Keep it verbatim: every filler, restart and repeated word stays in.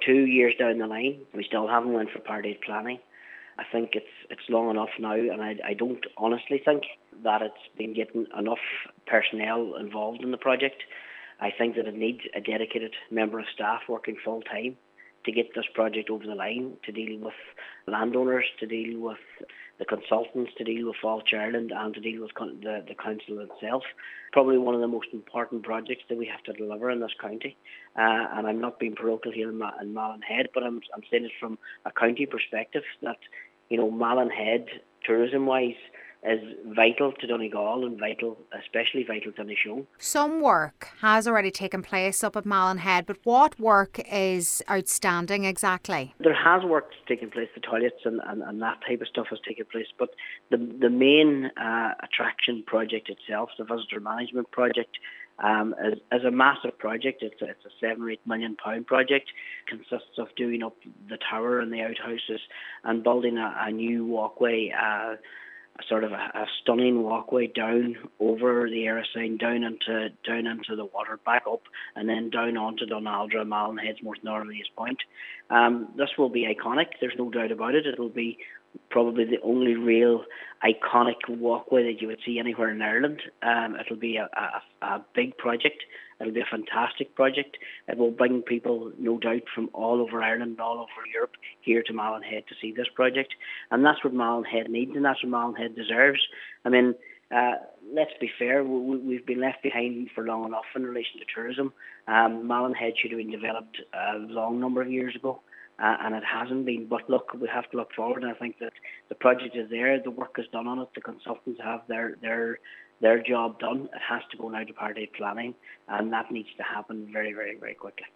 two years down the line, we still haven't went for Part eight planning. I think it's it's long enough now, and I, I don't honestly think that it's been getting enough personnel involved in the project. I think that it needs a dedicated member of staff working full time to get this project over the line, to deal with landowners, to deal with the consultants, to deal with Falch Ireland, and to deal with con- the, the council itself. Probably one of the most important projects that we have to deliver in this county. Uh, and I'm not being parochial here in, Ma- in Malin Head, but I'm, I'm saying it from a county perspective that, you know, Malin Head, tourism-wise, is vital to Donegal and vital, especially vital to Inishowen. Some work has already taken place up at Malin Head, but what work is outstanding exactly? There has work taken place, the toilets and, and, and that type of stuff has taken place, but the the main uh, attraction project itself, the visitor management project, um, is, is a massive project. It's a, it's a seven or eight million pound project. It consists of doing up the tower and the outhouses and building a, a new walkway, uh, a sort of a, a stunning walkway down over the Erisign, down into down into the water, back up, and then down onto Donaldra, Malin Head's most northerliest point. Um, this will be iconic. There's no doubt about it. It'll be probably the only real iconic walkway that you would see anywhere in Ireland. Um, it'll be a, a, a big project. It'll be a fantastic project. It will bring people, no doubt, from all over Ireland, all over Europe, here to Malin Head to see this project. And that's what Malin Head needs, and that's what Malin Head deserves. I mean, uh, let's be fair, we, we've been left behind for long enough in relation to tourism. Um, Malin Head should have been developed a long number of years ago. Uh, and it hasn't been. But look, we have to look forward, and I think that the project is there, the work is done on it, the consultants have their their their job done. It has to go now to Part eight planning, and that needs to happen very, very, very quickly.